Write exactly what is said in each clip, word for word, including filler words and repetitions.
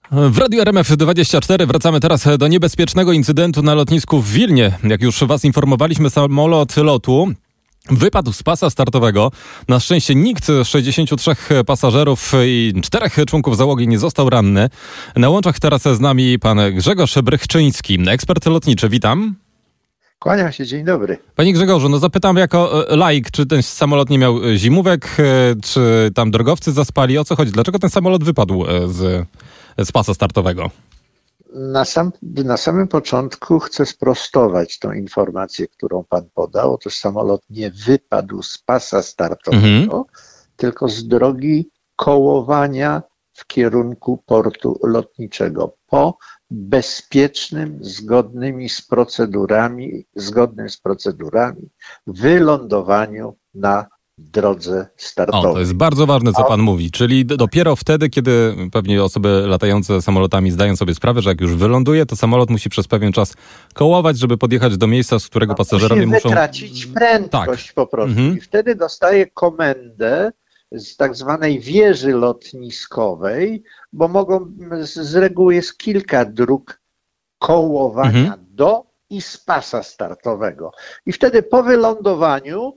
W Radiu R M F dwadzieścia cztery wracamy teraz do niebezpiecznego incydentu na lotnisku w Wilnie. Jak już was informowaliśmy, samolot lotu wypadł z pasa startowego. Na szczęście nikt z sześćdziesięciu trzech pasażerów i czterech członków załogi nie został ranny. Na łączach teraz z nami pan Grzegorz Brychczyński, ekspert lotniczy. Witam. Kłaniam się, dzień dobry. Panie Grzegorzu, no zapytam jako laik, czy ten samolot nie miał zimówek, czy tam drogowcy zaspali? O co chodzi? Dlaczego ten samolot wypadł z, z pasa startowego? Na, sam, na samym początku chcę sprostować tą informację, którą pan podał. Otóż samolot nie wypadł z pasa startowego, mhm. tylko z drogi kołowania w kierunku portu lotniczego po bezpiecznym, zgodnymi z procedurami, zgodnym z procedurami wylądowaniu na drodze startowej. O, to jest bardzo ważne, co pan mówi. Czyli dopiero wtedy, kiedy pewnie osoby latające samolotami zdają sobie sprawę, że jak już wyląduje, to samolot musi przez pewien czas kołować, żeby podjechać do miejsca, z którego no, pasażerowie musi muszą... wytracić prędkość tak. po prostu. Mhm. I wtedy dostaje komendę z tak zwanej wieży lotniskowej, bo mogą, z reguły jest kilka dróg kołowania mhm. do i z pasa startowego. I wtedy po wylądowaniu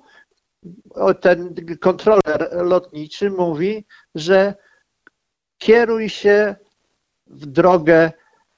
ten kontroler lotniczy mówi, że kieruj się w drogę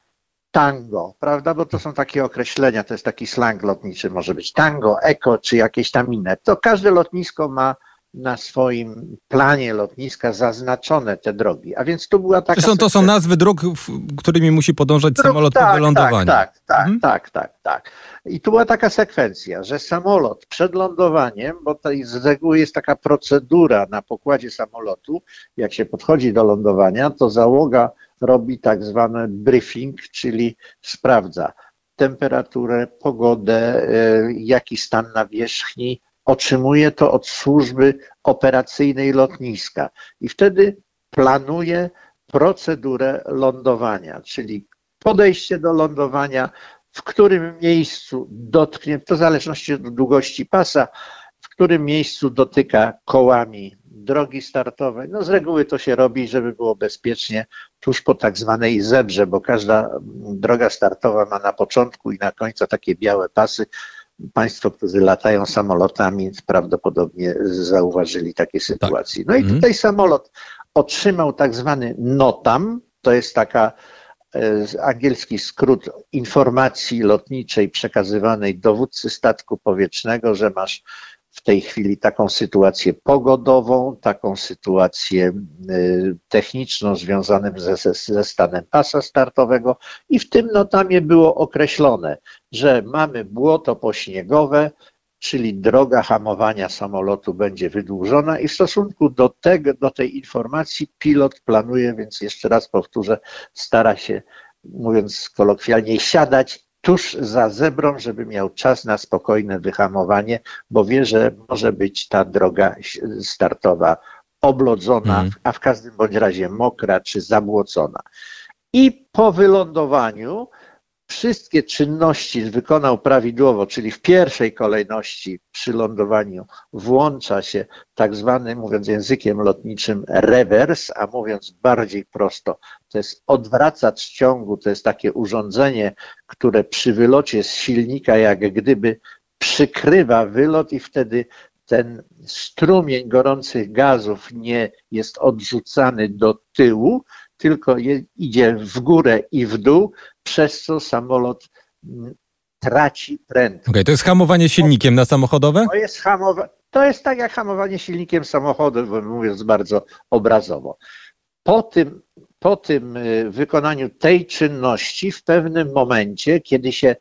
tango, prawda? Bo to są takie określenia, to jest taki slang lotniczy, może być tango, eko czy jakieś tam inne. To każde lotnisko ma na swoim planie lotniska zaznaczone te drogi. A więc tu była taka... To są, to są nazwy dróg, którymi musi podążać dróg, samolot tak, po wylądowaniu. Tak, tak, tak, mhm. tak, tak, tak. I tu była taka sekwencja, że samolot przed lądowaniem, bo to z reguły jest taka procedura na pokładzie samolotu, jak się podchodzi do lądowania, to załoga robi tak zwany briefing, czyli sprawdza temperaturę, pogodę, jaki stan nawierzchni, otrzymuje to od służby operacyjnej lotniska i wtedy planuje procedurę lądowania, czyli podejście do lądowania, w którym miejscu dotknie, to w zależności od długości pasa, w którym miejscu dotyka kołami drogi startowej. No z reguły to się robi, żeby było bezpiecznie, tuż po tak zwanej zebrze, bo każda droga startowa ma na początku i na końcu takie białe pasy. Państwo, którzy latają samolotami, prawdopodobnie zauważyli takie sytuacje. No i tutaj samolot otrzymał tak zwany NOTAM, to jest taka e, angielski skrót informacji lotniczej przekazywanej dowódcy statku powietrznego, że masz w tej chwili taką sytuację pogodową, taką sytuację y, techniczną związaną ze, ze stanem pasa startowego i w tym notamie było określone, że mamy błoto pośniegowe, czyli droga hamowania samolotu będzie wydłużona i w stosunku do, tego, do tej informacji pilot planuje, więc jeszcze raz powtórzę, stara się, mówiąc kolokwialnie, siadać tuż za zebrą, żeby miał czas na spokojne wyhamowanie, bo wie, że może być ta droga startowa oblodzona, mm. a w każdym bądź razie mokra czy zabłocona. I po wylądowaniu wszystkie czynności wykonał prawidłowo, czyli w pierwszej kolejności przy lądowaniu włącza się tak zwany, mówiąc językiem lotniczym, rewers, a mówiąc bardziej prosto, to jest odwracacz ciągu, to jest takie urządzenie, które przy wylocie z silnika jak gdyby przykrywa wylot i wtedy ten strumień gorących gazów nie jest odrzucany do tyłu, tylko je, idzie w górę i w dół, przez co samolot traci prędkość. Okej, to jest hamowanie silnikiem na samochodowe? To jest, hamowa- to jest tak jak hamowanie silnikiem samochodowym, mówiąc bardzo obrazowo. Po tym, po tym wykonaniu tej czynności w pewnym momencie, kiedy się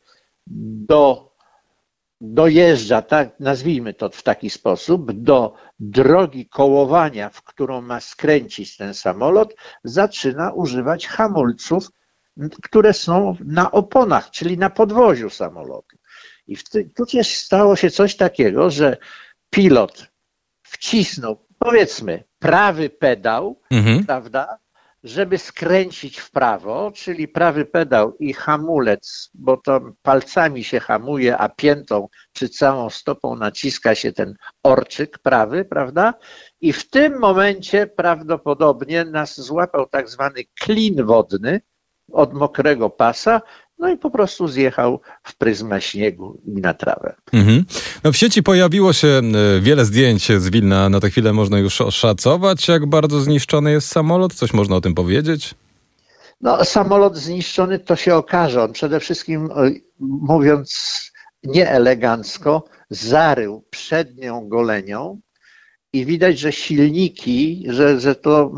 do dojeżdża, tak, nazwijmy to w taki sposób, do drogi kołowania, w którą ma skręcić ten samolot, zaczyna używać hamulców, które są na oponach, czyli na podwoziu samolotu. I tu też stało się coś takiego, że pilot wcisnął, powiedzmy, prawy pedał, mhm. prawda, żeby skręcić w prawo, czyli prawy pedał i hamulec, bo to palcami się hamuje, a piętą czy całą stopą naciska się ten orczyk prawy, prawda? I w tym momencie prawdopodobnie nas złapał tak zwany klin wodny od mokrego pasa, no i po prostu zjechał w pryzmę śniegu i na trawę. Mhm. No w sieci pojawiło się wiele zdjęć z Wilna. Na tę chwilę można już oszacować, jak bardzo zniszczony jest samolot. Coś można o tym powiedzieć? No, samolot zniszczony to się okaże. On przede wszystkim, mówiąc nieelegancko, zarył przednią golenią i widać, że silniki, że, że to...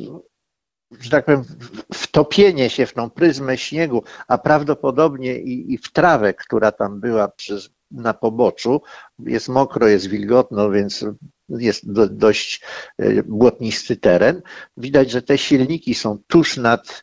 że tak powiem, wtopienie się w tą pryzmę śniegu, a prawdopodobnie i, i w trawę, która tam była przez, na poboczu, jest mokro, jest wilgotno, więc jest do, dość błotnisty teren. Widać, że te silniki są tuż nad,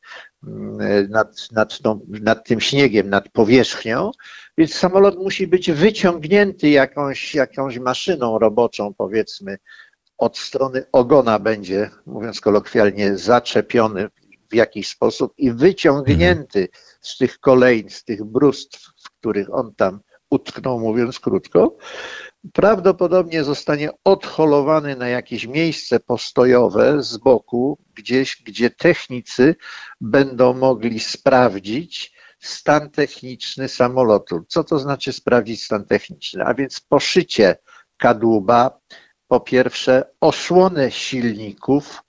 nad, nad, tą, nad tym śniegiem, nad powierzchnią, więc samolot musi być wyciągnięty jakąś, jakąś maszyną roboczą, powiedzmy, od strony ogona będzie, mówiąc kolokwialnie, zaczepiony w jakiś sposób i wyciągnięty z tych kolejn, z tych brustw, w których on tam utknął, mówiąc krótko, prawdopodobnie zostanie odholowany na jakieś miejsce postojowe z boku, gdzieś, gdzie technicy będą mogli sprawdzić stan techniczny samolotu. Co to znaczy sprawdzić stan techniczny? A więc poszycie kadłuba, po pierwsze osłonę silników,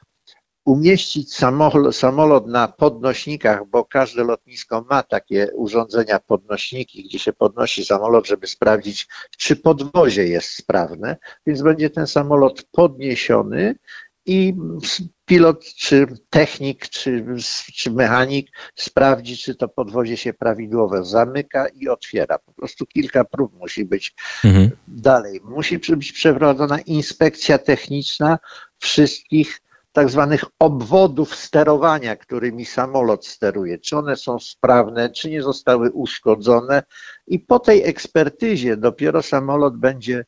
umieścić samolot, samolot na podnośnikach, bo każde lotnisko ma takie urządzenia, podnośniki, gdzie się podnosi samolot, żeby sprawdzić, czy podwozie jest sprawne, więc będzie ten samolot podniesiony i pilot, czy technik, czy, czy mechanik sprawdzi, czy to podwozie się prawidłowo zamyka i otwiera. Po prostu kilka prób musi być mhm. dalej. Musi być przeprowadzona inspekcja techniczna wszystkich tak zwanych obwodów sterowania, którymi samolot steruje. Czy one są sprawne, czy nie zostały uszkodzone. I po tej ekspertyzie dopiero samolot będzie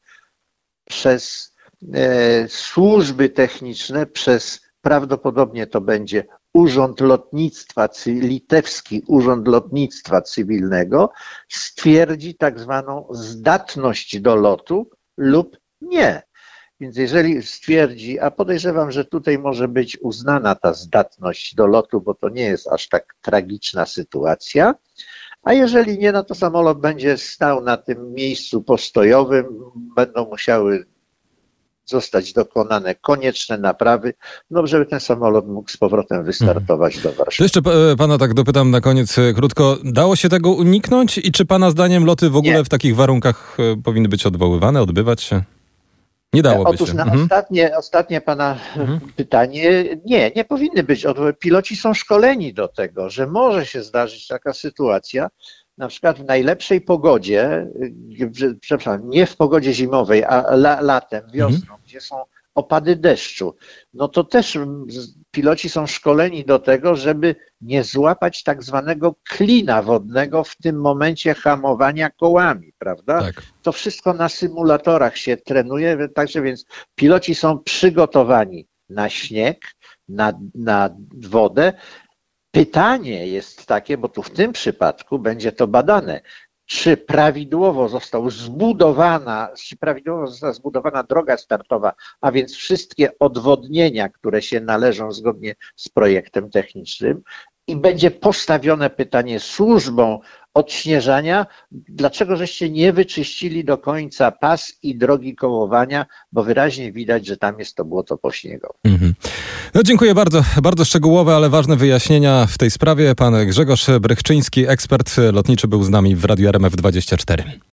przez e, służby techniczne, przez prawdopodobnie to będzie Urząd Lotnictwa, Litewski Urząd Lotnictwa Cywilnego, stwierdzi tak zwaną zdatność do lotu lub nie. Więc jeżeli stwierdzi, a podejrzewam, że tutaj może być uznana ta zdatność do lotu, bo to nie jest aż tak tragiczna sytuacja, a jeżeli nie, no to samolot będzie stał na tym miejscu postojowym, będą musiały zostać dokonane konieczne naprawy, no żeby ten samolot mógł z powrotem wystartować hmm. do Warszawy. To jeszcze pana tak dopytam na koniec krótko. Dało się tego uniknąć i czy pana zdaniem loty w ogóle nie. w takich warunkach powinny być odwoływane, odbywać się? Nie dałoby Otóż się. na mhm. ostatnie, ostatnie pana mhm. pytanie, nie, nie powinny być. Piloci są szkoleni do tego, że może się zdarzyć taka sytuacja, na przykład w najlepszej pogodzie, przepraszam, nie w pogodzie zimowej, a la, latem, wiosną, mhm. gdzie są opady deszczu, no to też piloci są szkoleni do tego, żeby nie złapać tak zwanego klina wodnego w tym momencie hamowania kołami, prawda? Tak. To wszystko na symulatorach się trenuje, także więc piloci są przygotowani na śnieg, na, na wodę. Pytanie jest takie, bo tu w tym przypadku będzie to badane, czy prawidłowo został zbudowana, czy prawidłowo została zbudowana droga startowa, a więc wszystkie odwodnienia, które się należą zgodnie z projektem technicznym, i będzie postawione pytanie służbom odśnieżania, dlaczego żeście nie wyczyścili do końca pas i drogi kołowania, bo wyraźnie widać, że tam jest to błoto pośniegowe. Mm-hmm. No dziękuję bardzo. Bardzo szczegółowe, ale ważne wyjaśnienia w tej sprawie. Pan Grzegorz Brychczyński, ekspert lotniczy, był z nami w Radiu R M F dwadzieścia cztery.